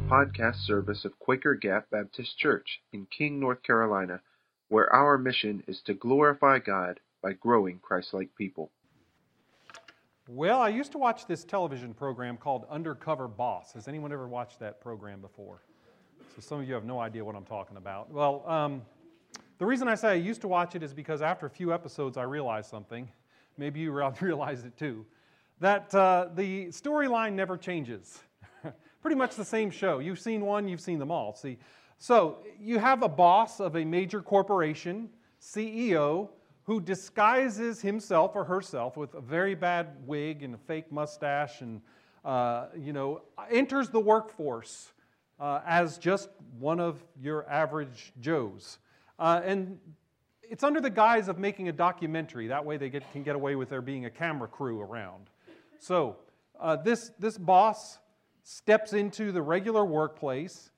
podcast service of Quaker Gap Baptist Church in King, North Carolina, where our mission is to glorify God by growing Christ-like people. Well, I used to watch this television program called Undercover Boss. Has anyone ever watched that program before? So some of you have no idea what I'm talking about. Well, the reason I say I used to watch it is because after a few episodes I realized something. Maybe you realized it too. That the storyline never changes. Pretty much the same show. You've seen one, you've seen them all. See, so you have a boss of a major corporation, CEO, who disguises himself or herself with a very bad wig and a fake mustache and, enters the workforce as just one of your average Joes. And it's under the guise of making a documentary. That way they can get away with there being a camera crew around. So this boss steps into the regular workplace,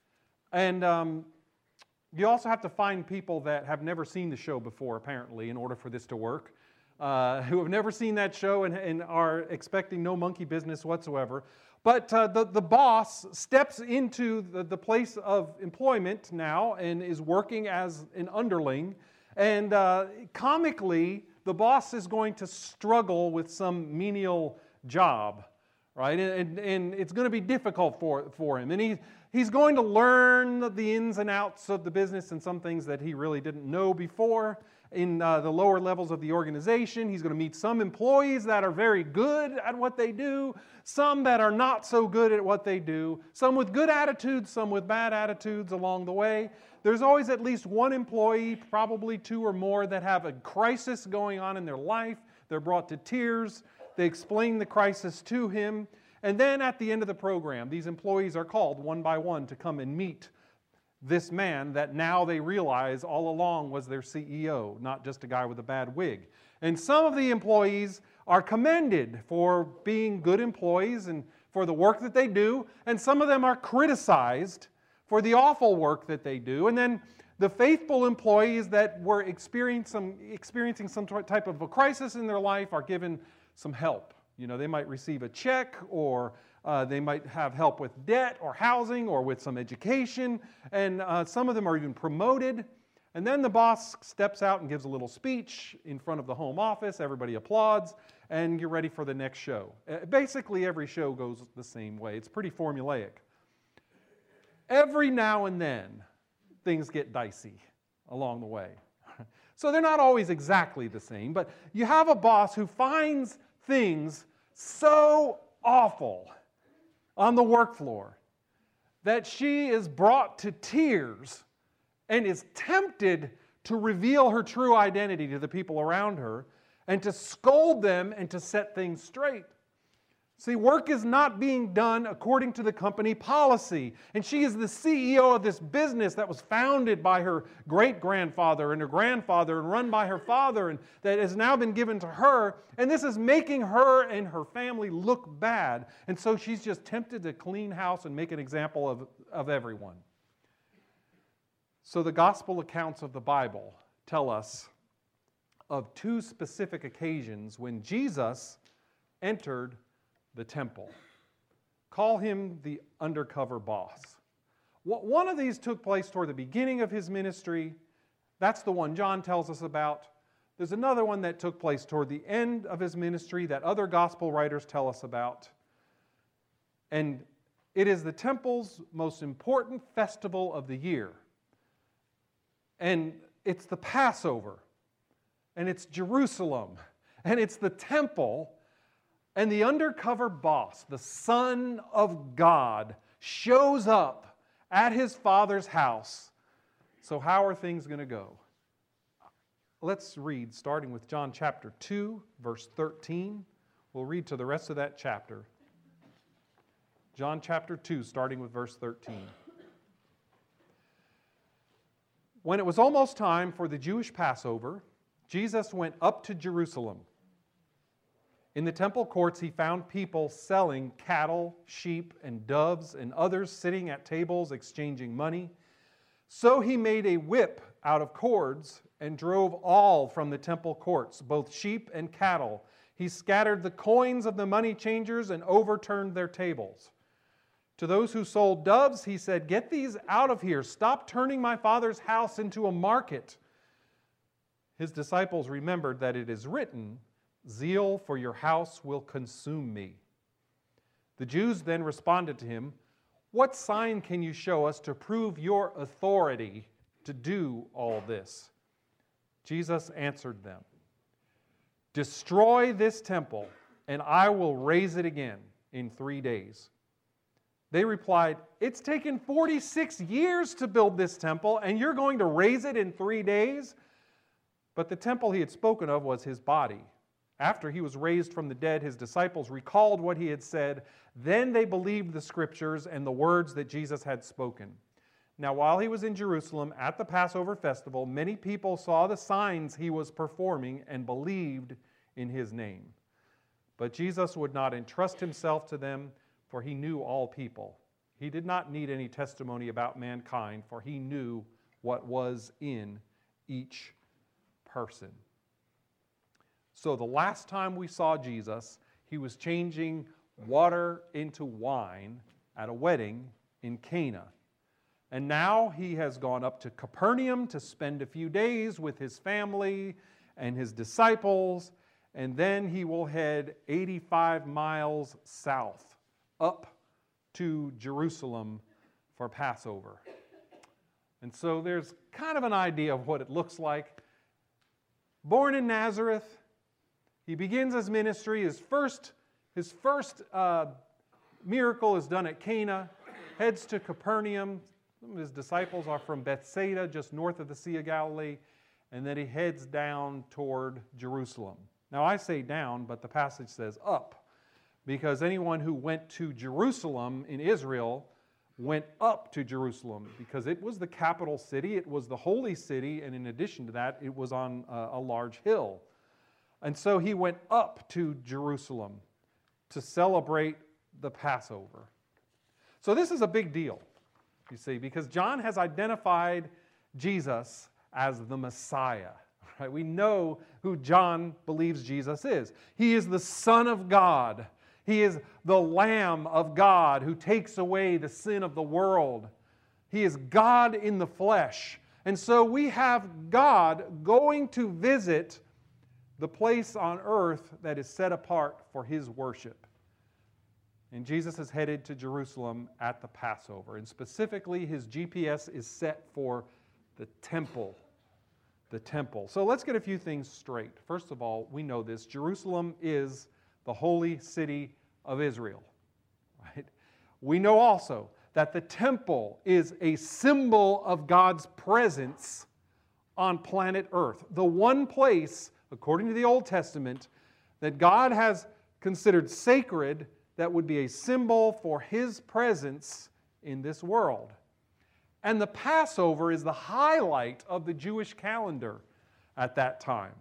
and you also have to find people that have never seen the show before, apparently, in order for this to work, who have never seen that show and are expecting no monkey business whatsoever. But the boss steps into the place of employment now and is working as an underling. And comically, the boss is going to struggle with some menial job, right? And it's going to be difficult for him. And he's going to learn the ins and outs of the business and some things that he really didn't know before in the lower levels of the organization. He's going to meet some employees that are very good at what they do, some that are not so good at what they do, some with good attitudes, some with bad attitudes along the way. There's always at least one employee, probably two or more, that have a crisis going on in their life. They're brought to tears. They explain the crisis to him. And then at the end of the program, these employees are called one by one to come and meet this man that now they realize all along was their CEO, not just a guy with a bad wig. And some of the employees are commended for being good employees and for the work that they do, and some of them are criticized for the awful work that they do. And then the faithful employees that were experiencing some type of a crisis in their life are given some help. You know, they might receive a check, or they might have help with debt or housing or with some education, and some of them are even promoted. And then the boss steps out and gives a little speech in front of the home office. Everybody applauds, and you're ready for the next show. Basically, every show goes the same way. It's pretty formulaic. Every now and then, things get dicey along the way. So they're not always exactly the same, but you have a boss who finds things so awful on the work floor that she is brought to tears and is tempted to reveal her true identity to the people around her and to scold them and to set things straight. See, work is not being done according to the company policy. And she is the CEO of this business that was founded by her great-grandfather and her grandfather and run by her father, and that has now been given to her. And this is making her and her family look bad. And so she's just tempted to clean house and make an example of everyone. So the gospel accounts of the Bible tell us of two specific occasions when Jesus entered the temple. Call him the undercover boss. One of these took place toward the beginning of his ministry. That's the one John tells us about. There's another one that took place toward the end of his ministry that other gospel writers tell us about. And it is the temple's most important festival of the year. And it's the Passover. And it's Jerusalem. And it's the temple. And the undercover boss, the Son of God, shows up at his Father's house. So how are things going to go? Let's read, starting with John chapter 2, verse 13. We'll read to the rest of that chapter. John chapter 2, starting with verse 13. When it was almost time for the Jewish Passover, Jesus went up to Jerusalem. In the temple courts, he found people selling cattle, sheep, and doves, and others sitting at tables exchanging money. So he made a whip out of cords and drove all from the temple courts, both sheep and cattle. He scattered the coins of the money changers and overturned their tables. To those who sold doves, he said, "Get these out of here. Stop turning my Father's house into a market." His disciples remembered that it is written, "Zeal for your house will consume me." The Jews then responded to him, "What sign can you show us to prove your authority to do all this?" Jesus answered them, "Destroy this temple, and I will raise it again in 3 days." They replied, "It's taken 46 years to build this temple, and you're going to raise it in 3 days?" But the temple he had spoken of was his body. After he was raised from the dead, his disciples recalled what he had said. Then they believed the scriptures and the words that Jesus had spoken. Now, while he was in Jerusalem at the Passover festival, many people saw the signs he was performing and believed in his name. But Jesus would not entrust himself to them, for he knew all people. He did not need any testimony about mankind, for he knew what was in each person. So the last time we saw Jesus, he was changing water into wine at a wedding in Cana. And now he has gone up to Capernaum to spend a few days with his family and his disciples, and then he will head 85 miles south up to Jerusalem for Passover. And so there's kind of an idea of what it looks like. Born in Nazareth, he begins his ministry. His first miracle is done at Cana, heads to Capernaum. Some of his disciples are from Bethsaida, just north of the Sea of Galilee, and then he heads down toward Jerusalem. Now I say down, but the passage says up, because anyone who went to Jerusalem in Israel went up to Jerusalem, because it was the capital city, it was the holy city, and in addition to that, it was on a large hill. And so he went up to Jerusalem to celebrate the Passover. So this is a big deal, you see, because John has identified Jesus as the Messiah. Right? We know who John believes Jesus is. He is the Son of God. He is the Lamb of God who takes away the sin of the world. He is God in the flesh. And so we have God going to visit the place on earth that is set apart for his worship. And Jesus is headed to Jerusalem at the Passover. And specifically, his GPS is set for the temple. The temple. So let's get a few things straight. First of all, we know this. Jerusalem is the holy city of Israel. Right? We know also that the temple is a symbol of God's presence on planet Earth. The one place, according to the Old Testament, that God has considered sacred that would be a symbol for his presence in this world. And the Passover is the highlight of the Jewish calendar at that time.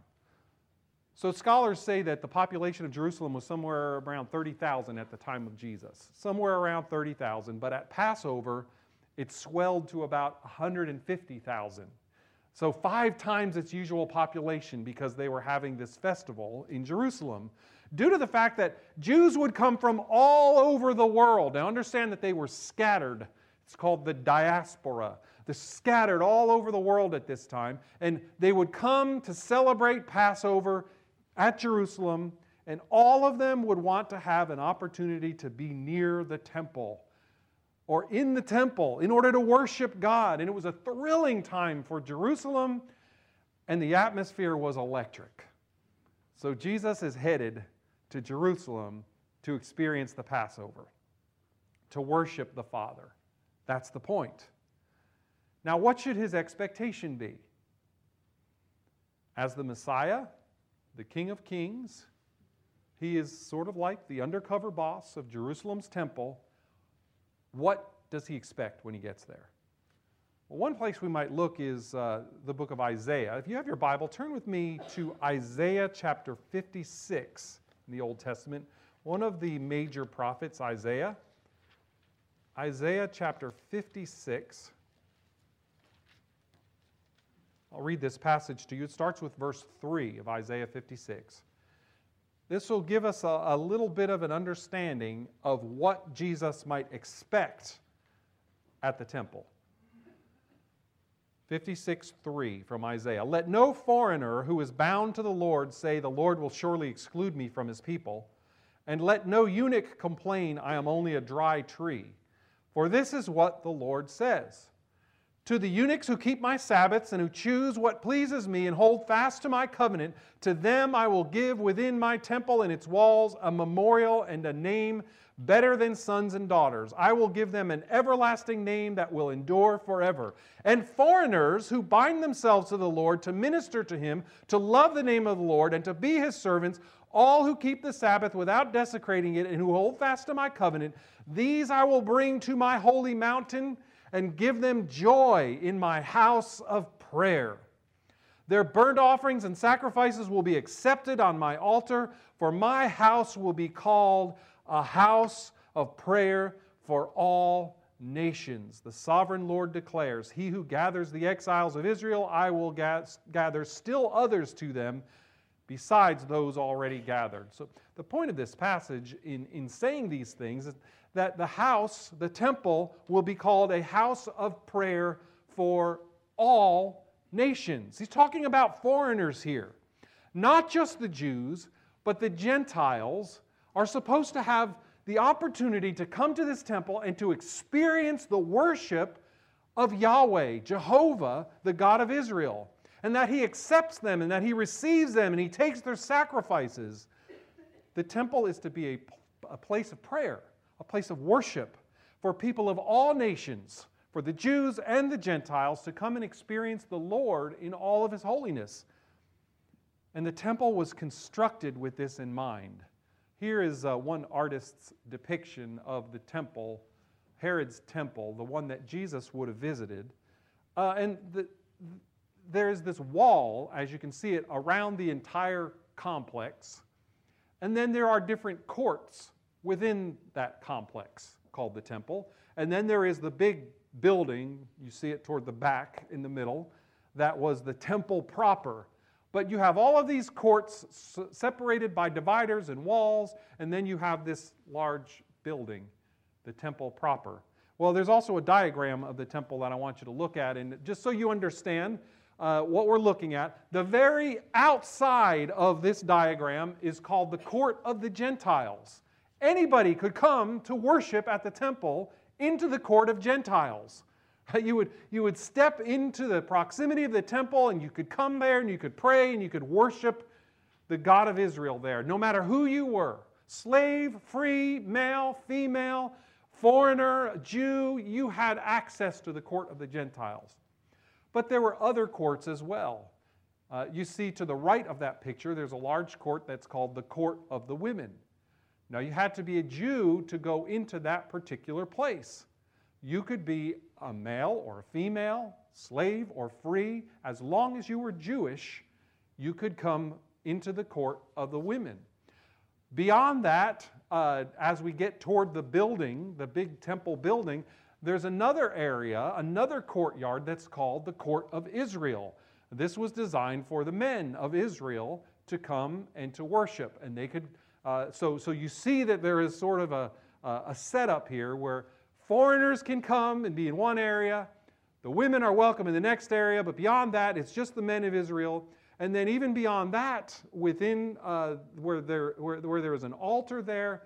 So scholars say that the population of Jerusalem was somewhere around 30,000 at the time of Jesus. Somewhere around 30,000, but at Passover, it swelled to about 150,000. So 5 times its usual population, because they were having this festival in Jerusalem, due to the fact that Jews would come from all over the world. Now understand that they were scattered. It's called the diaspora. They're scattered all over the world at this time, and they would come to celebrate Passover at Jerusalem, and all of them would want to have an opportunity to be near the temple or in the temple in order to worship God. And it was a thrilling time for Jerusalem, and the atmosphere was electric. So Jesus is headed to Jerusalem to experience the Passover, to worship the Father. That's the point. Now, what should his expectation be? As the Messiah, the King of Kings, he is sort of like the undercover boss of Jerusalem's temple. What does he expect when he gets there? Well, one place we might look is the book of Isaiah. If you have your Bible, turn with me to Isaiah chapter 56 in the Old Testament. One of the major prophets, Isaiah. Isaiah chapter 56. I'll read this passage to you. It starts with verse 3 of Isaiah 56. This will give us a little bit of an understanding of what Jesus might expect at the temple. 56:3 from Isaiah. Let no foreigner who is bound to the Lord say, the Lord will surely exclude me from his people. And let no eunuch complain, I am only a dry tree. For this is what the Lord says. To the eunuchs who keep my Sabbaths and who choose what pleases me and hold fast to my covenant, to them I will give within my temple and its walls a memorial and a name better than sons and daughters. I will give them an everlasting name that will endure forever. And foreigners who bind themselves to the Lord to minister to him, to love the name of the Lord and to be his servants, all who keep the Sabbath without desecrating it and who hold fast to my covenant, these I will bring to my holy mountain and give them joy in my house of prayer. Their burnt offerings and sacrifices will be accepted on my altar, for my house will be called a house of prayer for all nations. The sovereign Lord declares, he who gathers the exiles of Israel, I will gather still others to them, besides those already gathered. So the point of this passage in saying these things is that the house, the temple, will be called a house of prayer for all nations. He's talking about foreigners here. Not just the Jews, but the Gentiles are supposed to have the opportunity to come to this temple and to experience the worship of Yahweh, Jehovah, the God of Israel, and that he accepts them and that he receives them and he takes their sacrifices. The temple is to be a place of prayer, a place of worship for people of all nations, for the Jews and the Gentiles to come and experience the Lord in all of his holiness. And the temple was constructed with this in mind. Here is one artist's depiction of the temple, Herod's temple, the one that Jesus would have visited. There's this wall, as you can see it, around the entire complex. And then there are different courts within that complex called the temple. And then there is the big building, you see it toward the back in the middle, that was the temple proper. But you have all of these courts separated by dividers and walls, and then you have this large building, the temple proper. Well, there's also a diagram of the temple that I want you to look at, and just so you understand what we're looking at, the very outside of this diagram is called the court of the Gentiles. Anybody could come to worship at the temple into the court of Gentiles. You would step into the proximity of the temple and you could come there and you could pray and you could worship the God of Israel there, no matter who you were. Slave, free, male, female, foreigner, Jew, you had access to the court of the Gentiles. But there were other courts as well. You see to the right of that picture, there's a large court that's called the court of the women. Now you had to be a Jew to go into that particular place. You could be a male or a female, slave or free. As long as you were Jewish, you could come into the court of the women. Beyond that, as we get toward the building, the big temple building, there's another area, another courtyard that's called the Court of Israel. This was designed for the men of Israel to come and to worship. And they could, so you see that there is sort of a setup here where foreigners can come and be in one area. The women are welcome in the next area, but beyond that, it's just the men of Israel. And then even beyond that, within where there is an altar there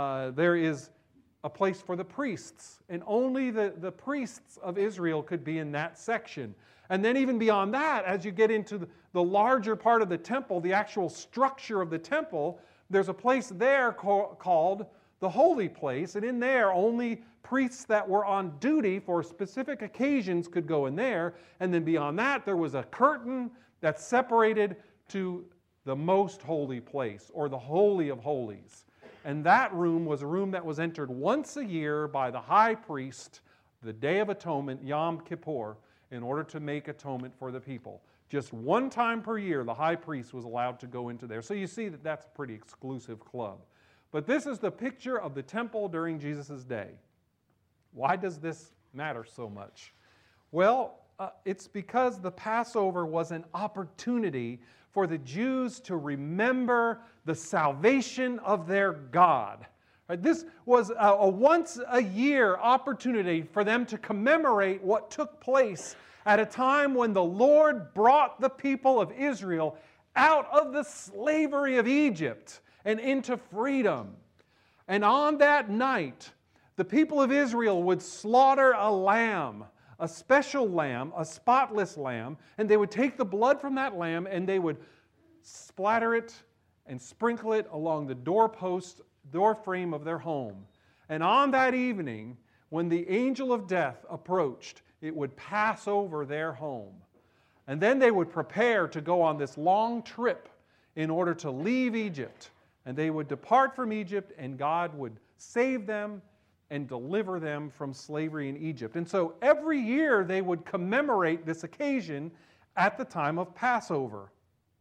is a place for the priests. And only the priests of Israel could be in that section. And then even beyond that, as you get into the larger part of the temple, the actual structure of the temple, there's a place there called the holy place. And in there, only priests that were on duty for specific occasions could go in there. And then beyond that, there was a curtain that separated to the most holy place, or the Holy of Holies. And that room was a room that was entered once a year by the high priest, the Day of Atonement, Yom Kippur, in order to make atonement for the people. Just one time per year, the high priest was allowed to go into there. So you see that that's a pretty exclusive club. But this is the picture of the temple during Jesus' day. Why does this matter so much? Well, it's because the Passover was an opportunity for the Jews to remember the salvation of their God. Right? This was a once-a-year opportunity for them to commemorate what took place at a time when the Lord brought the people of Israel out of the slavery of Egypt and into freedom. And on that night, the people of Israel would slaughter a lamb, a special lamb, a spotless lamb, and they would take the blood from that lamb and they would splatter it and sprinkle it along the doorpost, door frame of their home. And on that evening, when the angel of death approached, it would pass over their home. And then they would prepare to go on this long trip in order to leave Egypt. And they would depart from Egypt, and God would save them and deliver them from slavery in Egypt. And so every year they would commemorate this occasion at the time of Passover.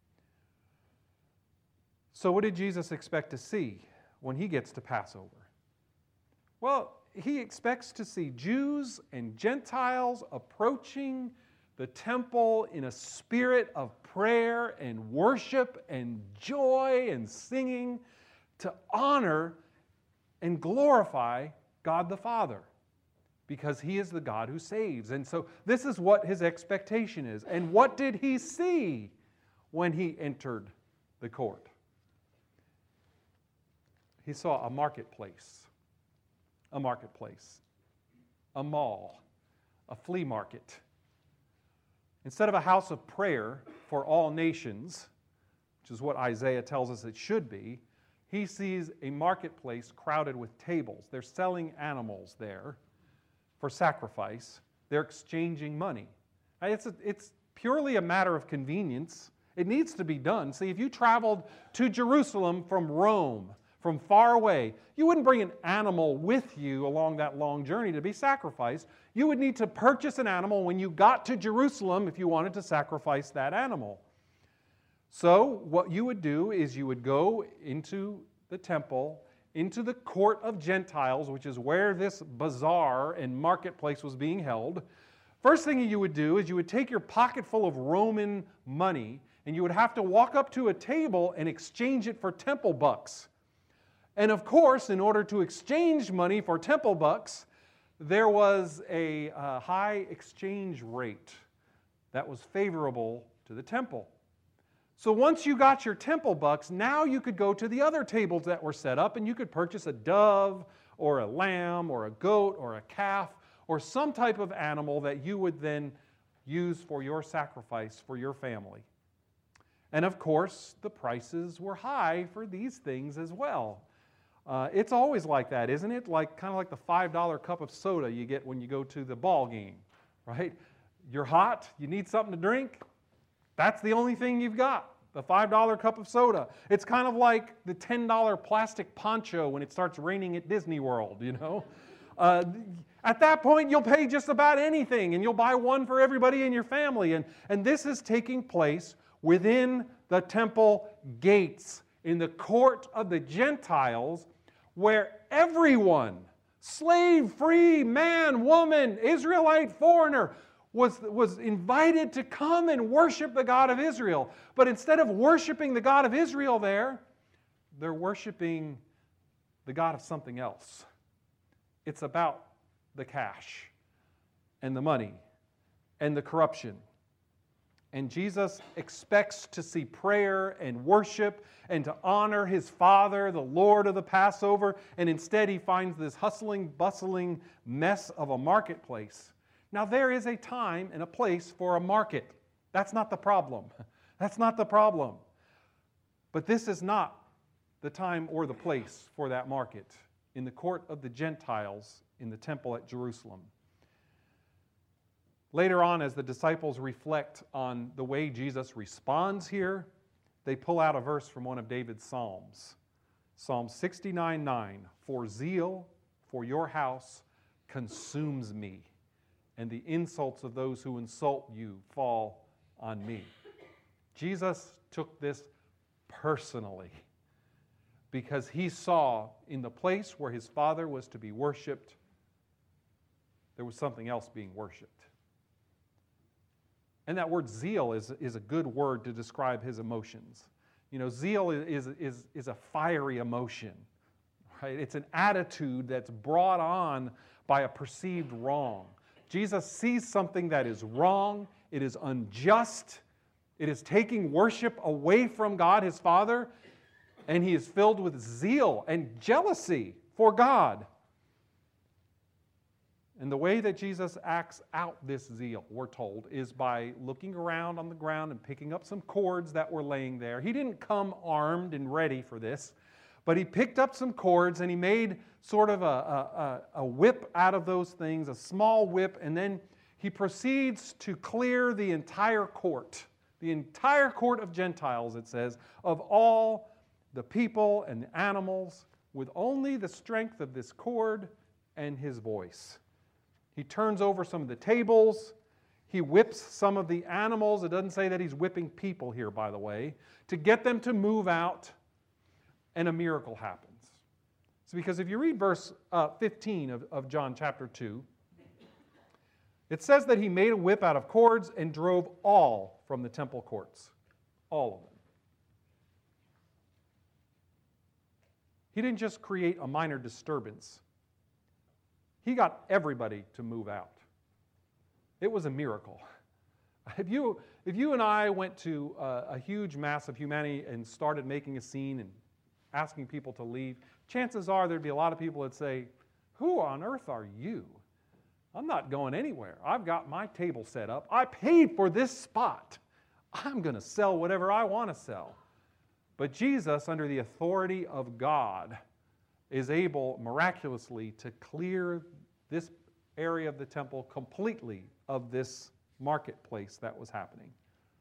So what did Jesus expect to see when he gets to Passover? Well, he expects to see Jews and Gentiles approaching the temple in a spirit of prayer and worship and joy and singing to honor and glorify God the Father, because he is the God who saves. And so this is what his expectation is. And what did he see when he entered the court? He saw a marketplace, a mall, a flea market. Instead of a house of prayer for all nations, which is what Isaiah tells us it should be, he sees a marketplace crowded with tables. They're selling animals there for sacrifice. They're exchanging money. It's purely a matter of convenience. It needs to be done. See, if you traveled to Jerusalem from Rome, from far away, you wouldn't bring an animal with you along that long journey to be sacrificed. You would need to purchase an animal when you got to Jerusalem if you wanted to sacrifice that animal. So what you would do is you would go into the temple, into the court of Gentiles, which is where this bazaar and marketplace was being held. First thing you would do is you would take your pocket full of Roman money and you would have to walk up to a table and exchange it for temple bucks. And of course, in order to exchange money for temple bucks, there was a high exchange rate that was favorable to the temple. So once you got your temple bucks, now you could go to the other tables that were set up and you could purchase a dove or a lamb or a goat or a calf or some type of animal that you would then use for your sacrifice for your family. And of course, the prices were high for these things as well. It's always like that, isn't it? Kind of like the $5 cup of soda you get when you go to the ball game, right? You're hot, you need something to drink. That's the only thing you've got, the $5 cup of soda. It's kind of like the $10 plastic poncho when it starts raining at Disney World, you know? At that point, you'll pay just about anything, and you'll buy one for everybody in your family. And this is taking place within the temple gates, in the court of the Gentiles, where everyone, slave, free, man, woman, Israelite, foreigner, was invited to come and worship the God of Israel. But instead of worshiping the God of Israel there, they're worshiping the God of something else. It's about the cash and the money and the corruption. And Jesus expects to see prayer and worship and to honor his Father, the Lord of the Passover, and instead he finds this hustling, bustling mess of a marketplace. Now, there is a time and a place for a market. That's not the problem. That's not the problem. But this is not the time or the place for that market in the court of the Gentiles in the temple at Jerusalem. Later on, as the disciples reflect on the way Jesus responds here, they pull out a verse from one of David's Psalms. Psalm 69:9, "For zeal for your house consumes me, and the insults of those who insult you fall on me." Jesus took this personally because he saw in the place where his Father was to be worshiped, there was something else being worshiped. And that word zeal is a good word to describe his emotions. You know, zeal is a fiery emotion, right? It's an attitude that's brought on by a perceived wrong. Jesus sees something that is wrong, it is unjust, it is taking worship away from God, his Father, and he is filled with zeal and jealousy for God. And the way that Jesus acts out this zeal, we're told, is by looking around on the ground and picking up some cords that were laying there. He didn't come armed and ready for this, but he picked up some cords and he made sort of a whip out of those things, a small whip, and then he proceeds to clear the entire court of Gentiles, it says, of all the people and the animals, with only the strength of this cord and his voice. He turns over some of the tables. He whips some of the animals. It doesn't say that he's whipping people here, by the way, to get them to move out, and a miracle happens. It's because if you read verse 15 of John chapter 2, it says that he made a whip out of cords and drove all from the temple courts. All of them. He didn't just create a minor disturbance. He got everybody to move out. It was a miracle. If you and I went to a huge mass of humanity and started making a scene and asking people to leave, chances are there'd be a lot of people that say, "Who on earth are you? I'm not going anywhere. I've got my table set up. I paid for this spot. I'm going to sell whatever I want to sell." But Jesus, under the authority of God, is able miraculously to clear this area of the temple completely of this marketplace that was happening.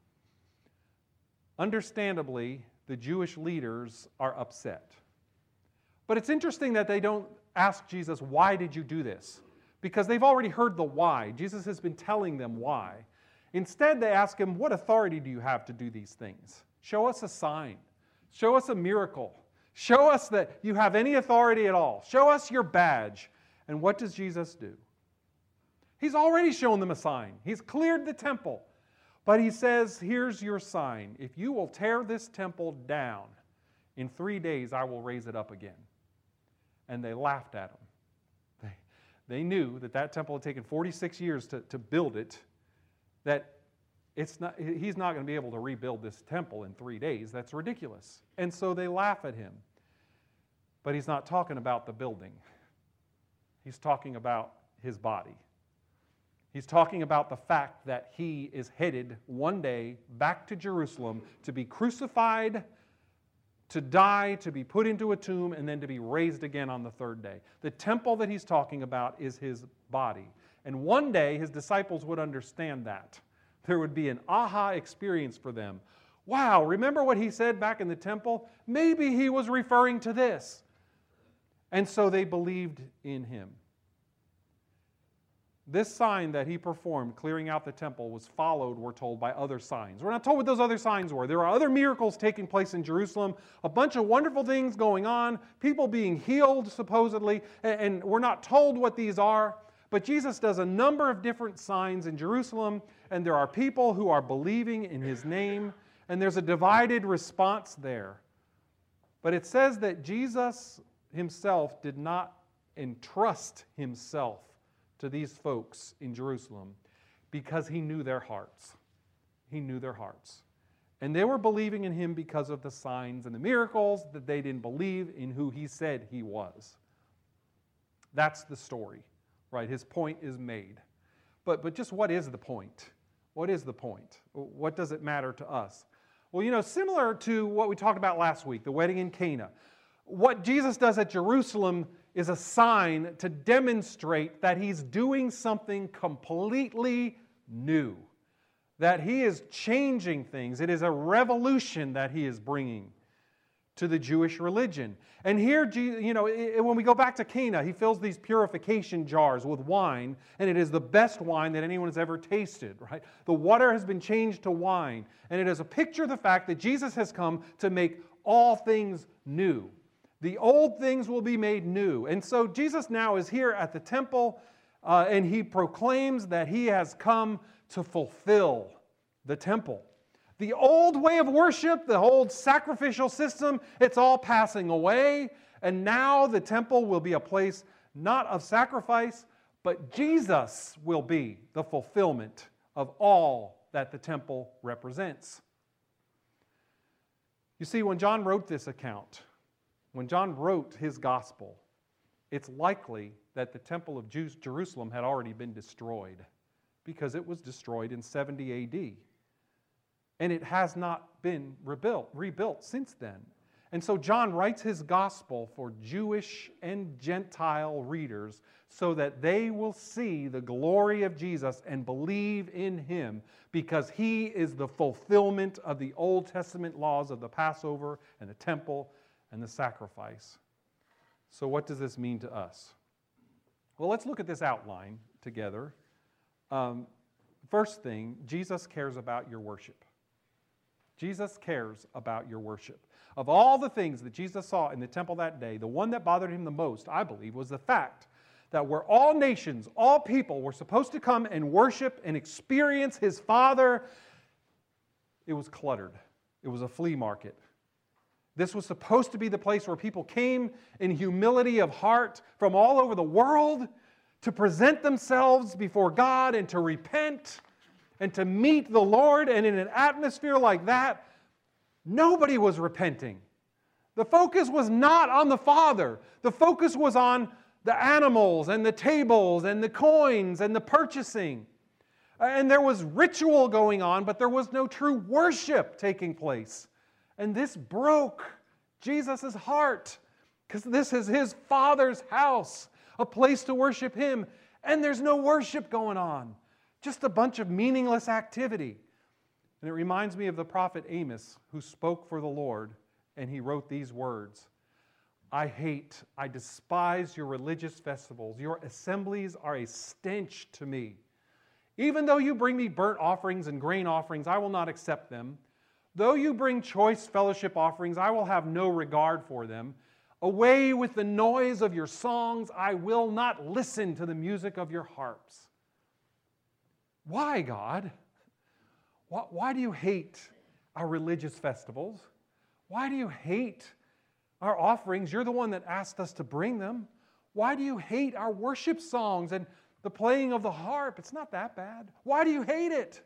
Understandably, the Jewish leaders are upset. But it's interesting that they don't ask Jesus, "Why did you do this?" Because they've already heard the why. Jesus has been telling them why. Instead, they ask him, "What authority do you have to do these things? Show us a sign. Show us a miracle. Show us that you have any authority at all. Show us your badge." And what does Jesus do? He's already shown them a sign. He's cleared the temple. But he says, "Here's your sign. If you will tear this temple down, in 3 days I will raise it up again." And they laughed at him. They knew that temple had taken 46 years to build it, that he's not going to be able to rebuild this temple in 3 days. That's ridiculous. And so they laugh at him. But he's not talking about the building. He's talking about his body. He's talking about the fact that he is headed one day back to Jerusalem to be crucified, to die, to be put into a tomb, and then to be raised again on the third day. The temple that he's talking about is his body. And one day his disciples would understand that. There would be an aha experience for them. Wow, remember what he said back in the temple? Maybe he was referring to this. And so they believed in him. This sign that he performed, clearing out the temple, was followed, we're told, by other signs. We're not told what those other signs were. There are other miracles taking place in Jerusalem, a bunch of wonderful things going on, people being healed, supposedly, and we're not told what these are. But Jesus does a number of different signs in Jerusalem, and there are people who are believing in his name, and there's a divided response there. But it says that Jesus himself did not entrust himself to these folks in Jerusalem because he knew their hearts. He knew their hearts. And they were believing in him because of the signs and the miracles, that they didn't believe in who he said he was. That's the story, right? His point is made. But just what is the point? What is the point? What does it matter to us? Well, similar to what we talked about last week, the wedding in Cana, what Jesus does at Jerusalem is a sign to demonstrate that he's doing something completely new, that he is changing things. It is a revolution that he is bringing to the Jewish religion. And here, when we go back to Cana, he fills these purification jars with wine, and it is the best wine that anyone has ever tasted, right? The water has been changed to wine, and it is a picture of the fact that Jesus has come to make all things new. The old things will be made new. And so Jesus now is here at the temple, and he proclaims that he has come to fulfill the temple. The old way of worship, the old sacrificial system, it's all passing away. And now the temple will be a place not of sacrifice, but Jesus will be the fulfillment of all that the temple represents. You see, when John wrote this account, when John wrote his gospel, it's likely that the temple of Jerusalem had already been destroyed, because it was destroyed in 70 AD. And it has not been rebuilt since then. And so John writes his gospel for Jewish and Gentile readers so that they will see the glory of Jesus and believe in him, because he is the fulfillment of the Old Testament laws of the Passover and the temple and the sacrifice. So what does this mean to us? Well, let's look at this outline together. First thing, Jesus cares about your worship. Jesus cares about your worship. Of all the things that Jesus saw in the temple that day, the one that bothered him the most, I believe, was the fact that where all nations, all people were supposed to come and worship and experience his Father, it was cluttered. It was a flea market. This was supposed to be the place where people came in humility of heart from all over the world to present themselves before God and to repent and to meet the Lord. And in an atmosphere like that, nobody was repenting. The focus was not on the Father. The focus was on the animals and the tables and the coins and the purchasing. And there was ritual going on, but there was no true worship taking place. And this broke Jesus' heart, because this is his Father's house, a place to worship him. And there's no worship going on. Just a bunch of meaningless activity. And it reminds me of the prophet Amos, who spoke for the Lord, and he wrote these words: I despise your religious festivals. Your assemblies are a stench to me. Even though you bring me burnt offerings and grain offerings, I will not accept them. Though you bring choice fellowship offerings, I will have no regard for them. Away with the noise of your songs, I will not listen to the music of your harps. Why, God? Why do you hate our religious festivals? Why do you hate our offerings? You're the one that asked us to bring them. Why do you hate our worship songs and the playing of the harp? It's not that bad. Why do you hate it?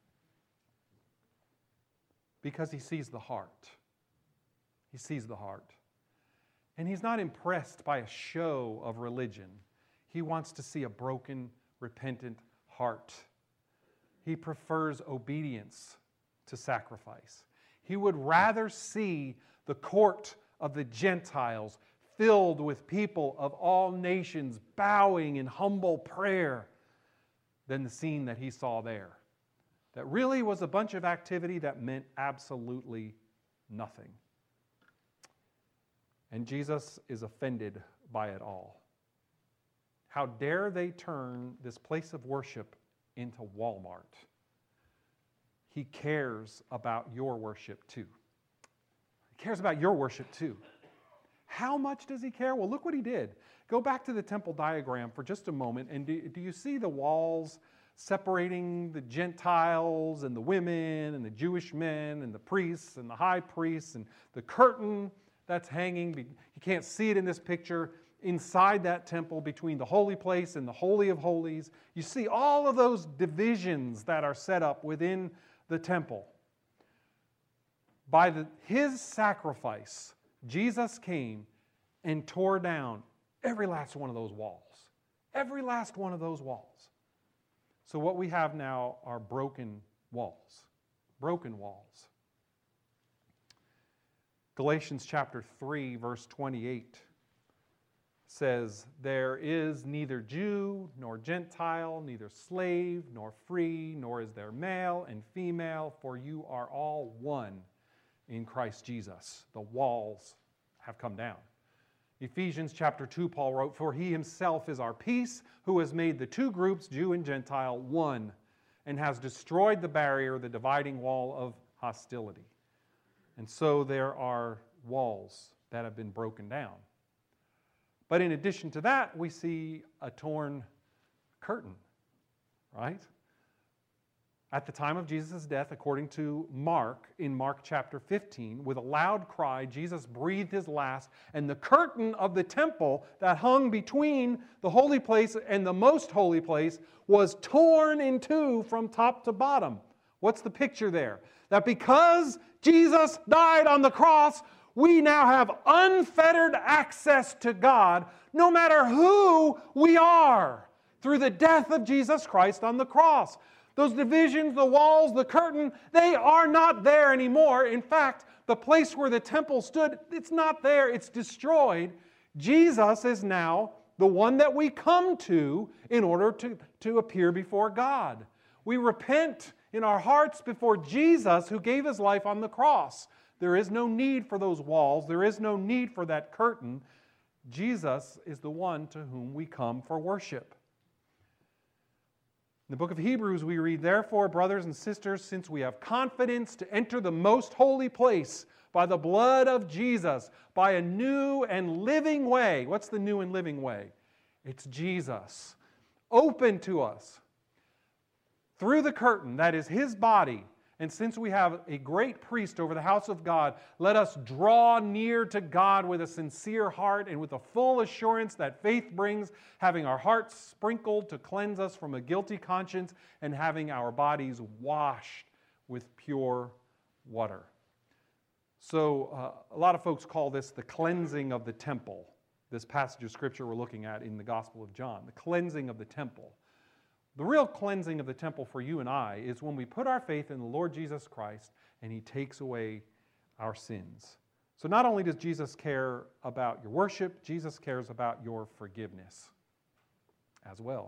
Because he sees the heart. He sees the heart. And he's not impressed by a show of religion. He wants to see a broken, repentant heart. He prefers obedience to sacrifice. He would rather see the court of the Gentiles filled with people of all nations bowing in humble prayer than the scene that he saw there. That really was a bunch of activity that meant absolutely nothing. And Jesus is offended by it all. How dare they turn this place of worship into Walmart? He cares about your worship too. He cares about your worship too. How much does he care? Well, look what he did. Go back to the temple diagram for just a moment, and do you see the walls separating the Gentiles and the women and the Jewish men and the priests and the high priests and the curtain that's hanging? You can't see it in this picture. Inside that temple between the holy place and the Holy of Holies, you see all of those divisions that are set up within the temple. By his sacrifice, Jesus came and tore down every last one of those walls. Every last one of those walls. So what we have now are broken walls. Broken walls. Galatians chapter 3, verse 28 says, there is neither Jew nor Gentile, neither slave nor free, nor is there male and female, for you are all one in Christ Jesus. The walls have come down. Ephesians chapter 2, Paul wrote, for he himself is our peace, who has made the two groups, Jew and Gentile, one, and has destroyed the barrier, the dividing wall of hostility. And so there are walls that have been broken down. But in addition to that, we see a torn curtain, right? At the time of Jesus' death, according to Mark, in Mark chapter 15, with a loud cry, Jesus breathed his last, and the curtain of the temple that hung between the holy place and the most holy place was torn in two from top to bottom. What's the picture there? That because Jesus died on the cross, we now have unfettered access to God, no matter who we are, through the death of Jesus Christ on the cross. Those divisions, the walls, the curtain, they are not there anymore. In fact, the place where the temple stood, it's not there. It's destroyed. Jesus is now the one that we come to in order to appear before God. We repent in our hearts before Jesus who gave his life on the cross. There is no need for those walls. There is no need for that curtain. Jesus is the one to whom we come for worship. In the book of Hebrews, we read, "Therefore, brothers and sisters, since we have confidence to enter the most holy place by the blood of Jesus, by a new and living way." What's the new and living way? It's Jesus. Open to us through the curtain, that is his body. And since we have a great priest over the house of God, let us draw near to God with a sincere heart and with the full assurance that faith brings, having our hearts sprinkled to cleanse us from a guilty conscience and having our bodies washed with pure water. So a lot of folks call this the cleansing of the temple, this passage of Scripture we're looking at in the Gospel of John, the cleansing of the temple. The real cleansing of the temple for you and I is when we put our faith in the Lord Jesus Christ and he takes away our sins. So not only does Jesus care about your worship, Jesus cares about your forgiveness as well.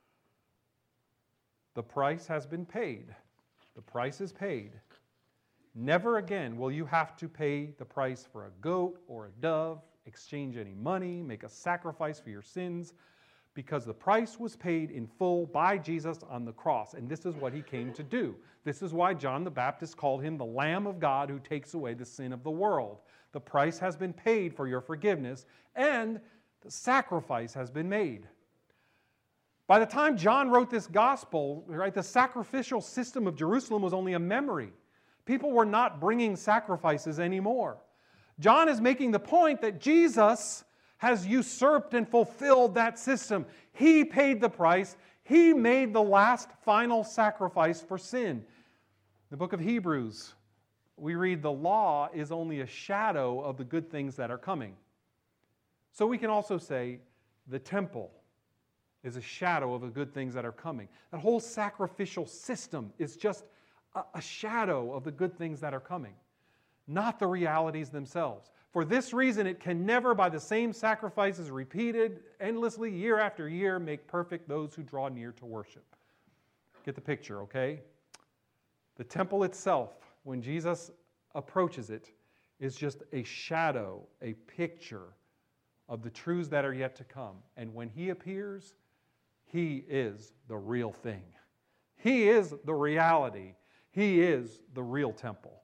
The price has been paid. The price is paid. Never again will you have to pay the price for a goat or a dove, exchange any money, make a sacrifice for your sins, because the price was paid in full by Jesus on the cross. And this is what he came to do. This is why John the Baptist called him the Lamb of God who takes away the sin of the world. The price has been paid for your forgiveness, and the sacrifice has been made. By the time John wrote this gospel, right, the sacrificial system of Jerusalem was only a memory. People were not bringing sacrifices anymore. John is making the point that Jesus has usurped and fulfilled that system. He paid the price. He made the last final sacrifice for sin. In the book of Hebrews, we read the law is only a shadow of the good things that are coming. So we can also say the temple is a shadow of the good things that are coming. That whole sacrificial system is just a shadow of the good things that are coming, not the realities themselves. For this reason, it can never, by the same sacrifices repeated endlessly year after year, make perfect those who draw near to worship. Get the picture, okay? The temple itself, when Jesus approaches it, is just a shadow, a picture of the truths that are yet to come. And when he appears, he is the real thing. He is the reality. He is the real temple.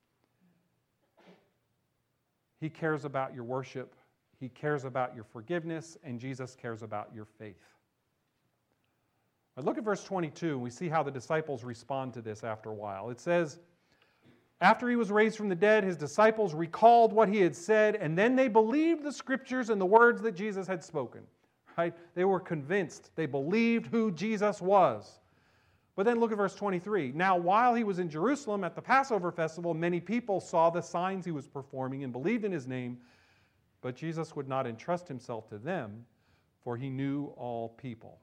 He cares about your worship, he cares about your forgiveness, and Jesus cares about your faith. Now look at verse 22, and we see how the disciples respond to this after a while. It says, "After he was raised from the dead, his disciples recalled what he had said, and then they believed the Scriptures and the words that Jesus had spoken." Right? They were convinced. They believed who Jesus was. But then look at verse 23. "Now, while he was in Jerusalem at the Passover festival, many people saw the signs he was performing and believed in his name. But Jesus would not entrust himself to them, for he knew all people."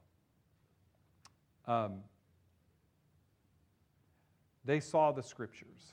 They saw the Scriptures.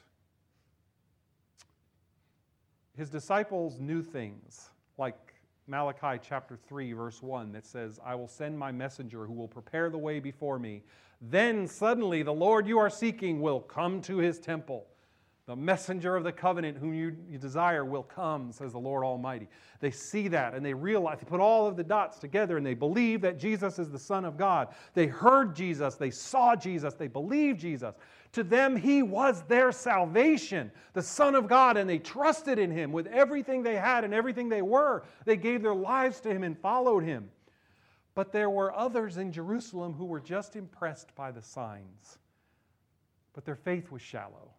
His disciples knew things, like Malachi chapter 3, verse 1, that says, "I will send my messenger who will prepare the way before me. Then suddenly the Lord you are seeking will come to his temple. The messenger of the covenant whom you desire will come, says the Lord Almighty." They see that and they realize, they put all of the dots together and they believe that Jesus is the Son of God. They heard Jesus, they saw Jesus, they believed Jesus. To them, he was their salvation, the Son of God, and they trusted in him with everything they had and everything they were. They gave their lives to him and followed him. But there were others in Jerusalem who were just impressed by the signs. but their faith was shallow.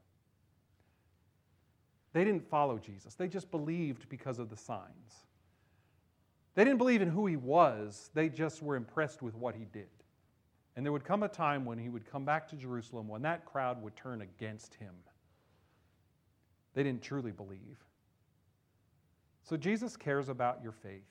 They didn't follow Jesus. They just believed because of the signs. They didn't believe in who he was. They just were impressed with what he did. And there would come a time when he would come back to Jerusalem when that crowd would turn against him. They didn't truly believe. So Jesus cares about your faith,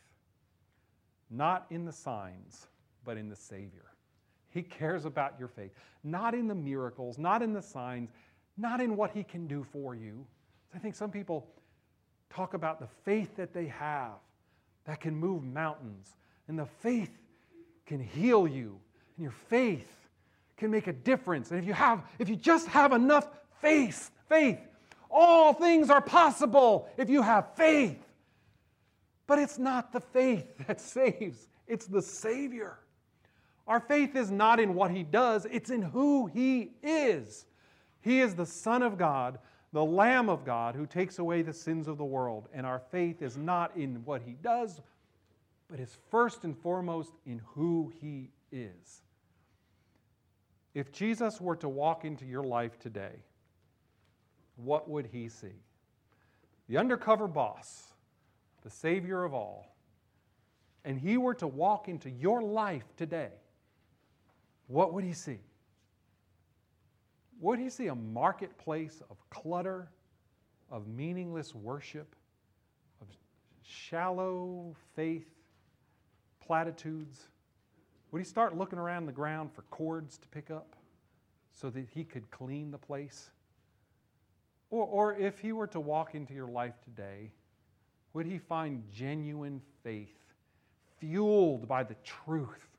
not in the signs, but in the Savior. He cares about your faith, not in the miracles, not in the signs, not in what he can do for you. I think some people talk about the faith that they have that can move mountains, and the faith can heal you, and your faith can make a difference. And if you just have enough faith, all things are possible if you have faith. But it's not the faith that saves, it's the Savior. Our faith is not in what he does, it's in who he is. He is the Son of God, the Lamb of God who takes away the sins of the world. And our faith is not in what he does, but is first and foremost in who he is. If Jesus were to walk into your life today, what would he see? The undercover boss, the Savior of all, and he were to walk into your life today, what would he see? Would he see a marketplace of clutter, of meaningless worship, of shallow faith, platitudes? Would he start looking around the ground for cords to pick up so that he could clean the place? Or if he were to walk into your life today, would he find genuine faith fueled by the truth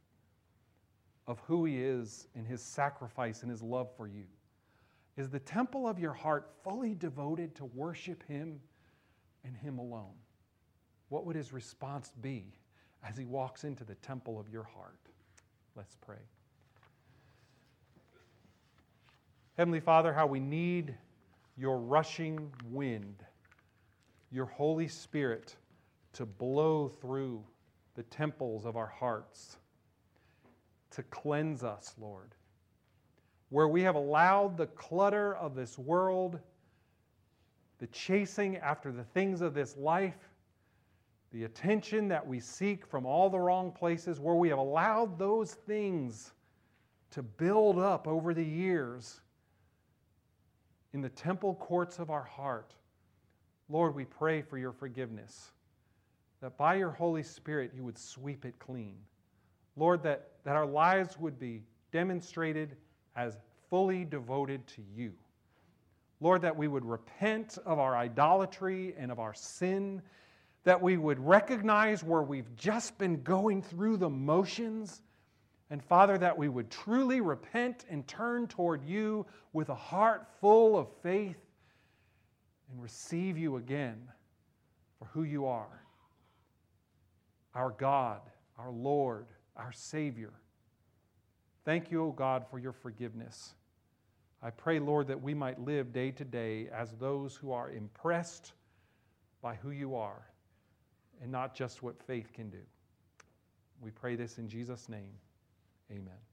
of who he is and his sacrifice and his love for you? Is the temple of your heart fully devoted to worship him and him alone? What would his response be as he walks into the temple of your heart? Let's pray. Heavenly Father, how we need your rushing wind, your Holy Spirit to blow through the temples of our hearts, to cleanse us, Lord. Where we have allowed the clutter of this world, the chasing after the things of this life, the attention that we seek from all the wrong places, where we have allowed those things to build up over the years in the temple courts of our heart. Lord, we pray for your forgiveness, that by your Holy Spirit you would sweep it clean. Lord, that our lives would be demonstrated as fully devoted to you. Lord, that we would repent of our idolatry and of our sin, that we would recognize where we've just been going through the motions, and Father, that we would truly repent and turn toward you with a heart full of faith and receive you again for who you are, our God, our Lord, our Savior. Thank you, O God, for your forgiveness. I pray, Lord, that we might live day to day as those who are impressed by who you are and not just what faith can do. We pray this in Jesus' name. Amen.